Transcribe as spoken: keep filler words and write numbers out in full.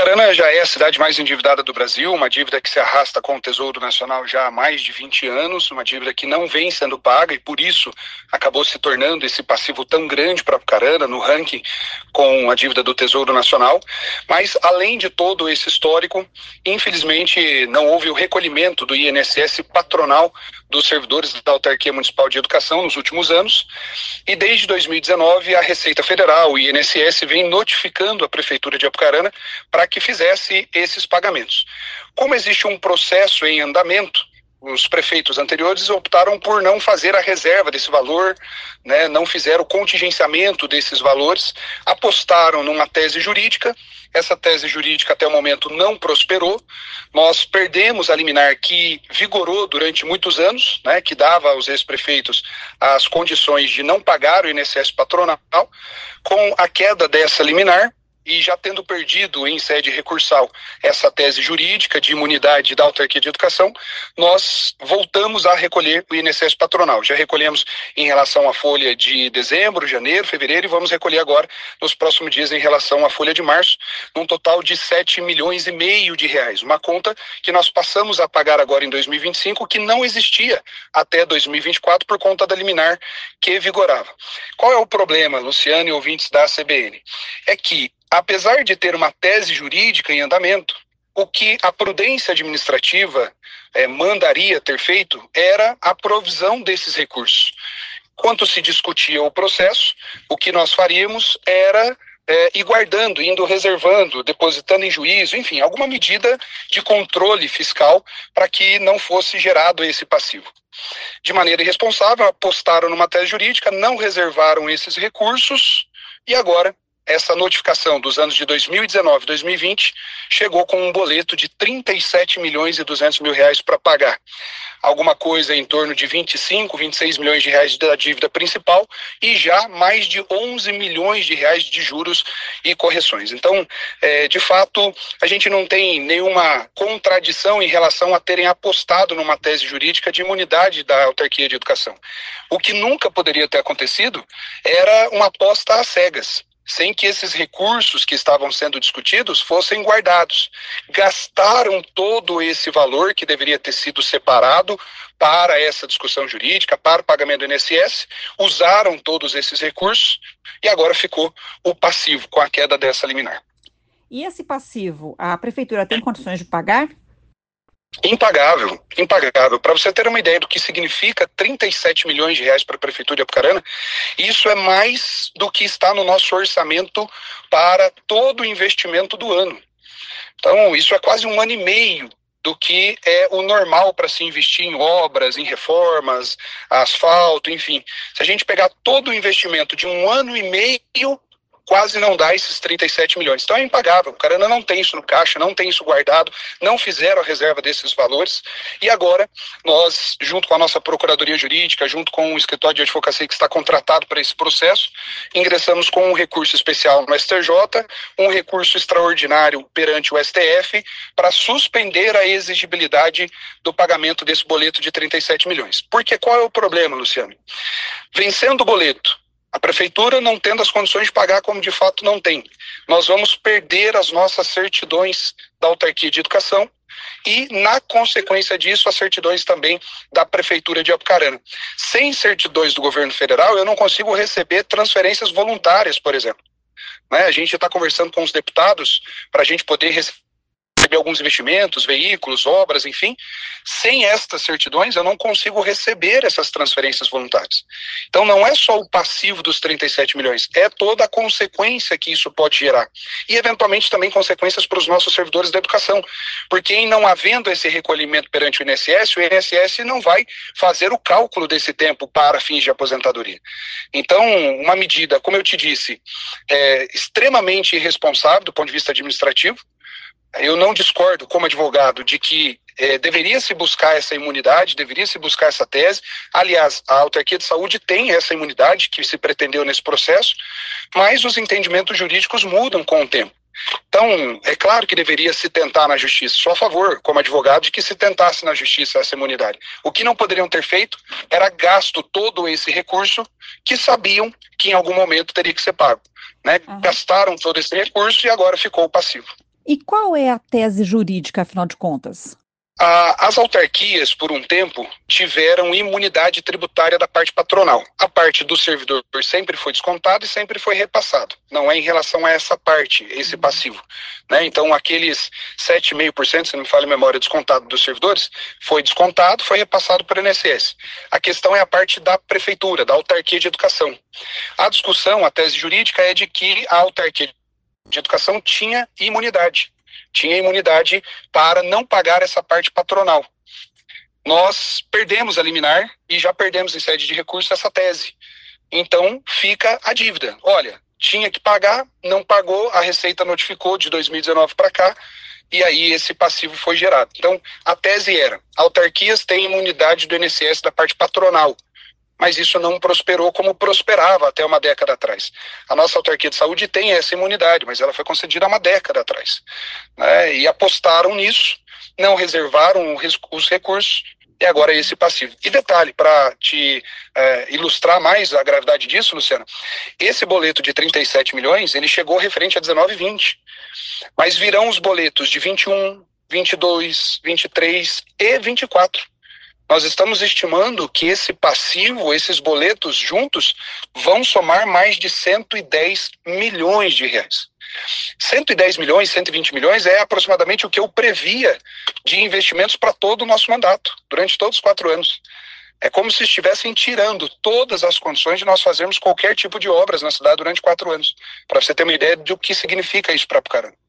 Apucarana já é a cidade mais endividada do Brasil, uma dívida que se arrasta com o Tesouro Nacional já há mais de vinte anos, uma dívida que não vem sendo paga e por isso acabou se tornando esse passivo tão grande para Apucarana no ranking com a dívida do Tesouro Nacional. Mas além de todo esse histórico, infelizmente não houve o recolhimento do I N S S patronal dos servidores da Autarquia Municipal de Educação nos últimos anos e desde dois mil e dezenove a Receita Federal, o I N S S, vem notificando a Prefeitura de Apucarana para que fizesse esses pagamentos. Como existe um processo em andamento, os prefeitos anteriores optaram por não fazer a reserva desse valor, né, não fizeram o contingenciamento desses valores, apostaram numa tese jurídica. Essa tese jurídica até o momento não prosperou. Nós perdemos a liminar que vigorou durante muitos anos, né, que dava aos ex-prefeitos as condições de não pagar o I N S S patronal. Com a queda dessa liminar, e já tendo perdido em sede recursal essa tese jurídica de imunidade da Autarquia de Educação, nós voltamos a recolher o I N S S patronal. Já recolhemos em relação à folha de dezembro, janeiro, fevereiro e vamos recolher agora nos próximos dias em relação à folha de março, num total de sete milhões e meio de reais. Uma conta que nós passamos a pagar agora em dois mil e vinte e cinco, que não existia até dois mil e vinte e quatro por conta da liminar que vigorava. Qual é o problema, Luciano e ouvintes da C B N? É que apesar de ter uma tese jurídica em andamento, o que a prudência administrativa eh, mandaria ter feito era a provisão desses recursos. Enquanto se discutia o processo, o que nós faríamos era é, ir guardando, indo reservando, depositando em juízo, enfim, alguma medida de controle fiscal para que não fosse gerado esse passivo. De maneira irresponsável, apostaram numa tese jurídica, não reservaram esses recursos e agora essa notificação dos anos de dois mil e dezenove e dois mil e vinte chegou com um boleto de trinta e sete milhões e duzentos mil reais para pagar. Alguma coisa em torno de vinte e cinco, vinte e seis milhões de reais da dívida principal e já mais de onze milhões de reais de juros e correções. Então, é, de fato, a gente não tem nenhuma contradição em relação a terem apostado numa tese jurídica de imunidade da Autarquia de Educação. O que nunca poderia ter acontecido era uma aposta às cegas, sem que esses recursos que estavam sendo discutidos fossem guardados. Gastaram todo esse valor que deveria ter sido separado para essa discussão jurídica, para o pagamento do I N S S, usaram todos esses recursos e agora ficou o passivo com a queda dessa liminar. E esse passivo, a Prefeitura tem condições de pagar? Impagável, impagável. Para você ter uma ideia do que significa trinta e sete milhões de reais para a Prefeitura de Apucarana, isso é mais do que está no nosso orçamento para todo o investimento do ano. Então, isso é quase um ano e meio do que é o normal para se investir em obras, em reformas, asfalto, enfim. Se a gente pegar todo o investimento de um ano e meio, quase não dá esses trinta e sete milhões. Então é impagável. O Apucarana não tem isso no caixa, não tem isso guardado, não fizeram a reserva desses valores. E agora, nós, junto com a nossa Procuradoria Jurídica, junto com o escritório de advocacia que está contratado para esse processo, ingressamos com um recurso especial no S T J, um recurso extraordinário perante o S T F, para suspender a exigibilidade do pagamento desse boleto de trinta e sete milhões. Porque qual é o problema, Luciano? Vencendo o boleto, a Prefeitura não tendo as condições de pagar como de fato não tem, nós vamos perder as nossas certidões da Autarquia de Educação e, na consequência disso, as certidões também da Prefeitura de Apucarana. Sem certidões do governo federal, eu não consigo receber transferências voluntárias, por exemplo. Né? A gente está conversando com os deputados para a gente poder receber alguns investimentos, veículos, obras, enfim. Sem estas certidões, eu não consigo receber essas transferências voluntárias. Então, não é só o passivo dos trinta e sete milhões, é toda a consequência que isso pode gerar. E, eventualmente, também consequências para os nossos servidores da educação. Porque, em não havendo esse recolhimento perante o I N S S, o I N S S não vai fazer o cálculo desse tempo para fins de aposentadoria. Então, uma medida, como eu te disse, é extremamente irresponsável do ponto de vista administrativo. Eu não discordo, como advogado, de que eh, deveria se buscar essa imunidade, deveria se buscar essa tese. Aliás, a Autarquia de Saúde tem essa imunidade que se pretendeu nesse processo, mas os entendimentos jurídicos mudam com o tempo. Então, é claro que deveria se tentar na justiça. Sou a favor, como advogado, de que se tentasse na justiça essa imunidade. O que não poderiam ter feito era gasto todo esse recurso que sabiam que em algum momento teria que ser pago. Né? Uhum. Gastaram todo esse recurso e agora ficou o passivo. E qual é a tese jurídica, afinal de contas? As autarquias, por um tempo, tiveram imunidade tributária da parte patronal. A parte do servidor sempre foi descontada e sempre foi repassado. Não é em relação a essa parte, esse passivo. Né? Então, aqueles sete vírgula cinco por cento, se não me falha a memória, descontado dos servidores, foi descontado, foi repassado para o I N S S. A questão é a parte da prefeitura, da autarquia de educação. A discussão, a tese jurídica é de que a autarquia de educação tinha imunidade. Tinha imunidade para não pagar essa parte patronal. Nós perdemos a liminar e já perdemos em sede de recurso essa tese. Então, fica a dívida. Olha, tinha que pagar, não pagou, a Receita notificou de dois mil e dezenove para cá, e aí esse passivo foi gerado. Então, a tese era, autarquias têm imunidade do I N S S da parte patronal, mas isso não prosperou como prosperava até uma década atrás. A nossa autarquia de saúde tem essa imunidade, mas ela foi concedida há uma década atrás. Né? E apostaram nisso, não reservaram os recursos, e agora é esse passivo. E detalhe, para te é, ilustrar mais a gravidade disso, Luciana, esse boleto de trinta e sete milhões, ele chegou referente a dezenove e vinte, mas virão os boletos de vinte e um, vinte e dois, vinte e três e vinte e quatro. Nós estamos estimando que esse passivo, esses boletos juntos, vão somar mais de cento e dez milhões de reais. cento e dez milhões, cento e vinte milhões é aproximadamente o que eu previa de investimentos para todo o nosso mandato, durante todos os quatro anos. É como se estivessem tirando todas as condições de nós fazermos qualquer tipo de obras na cidade durante quatro anos. Para você ter uma ideia do que significa isso para Apucarana.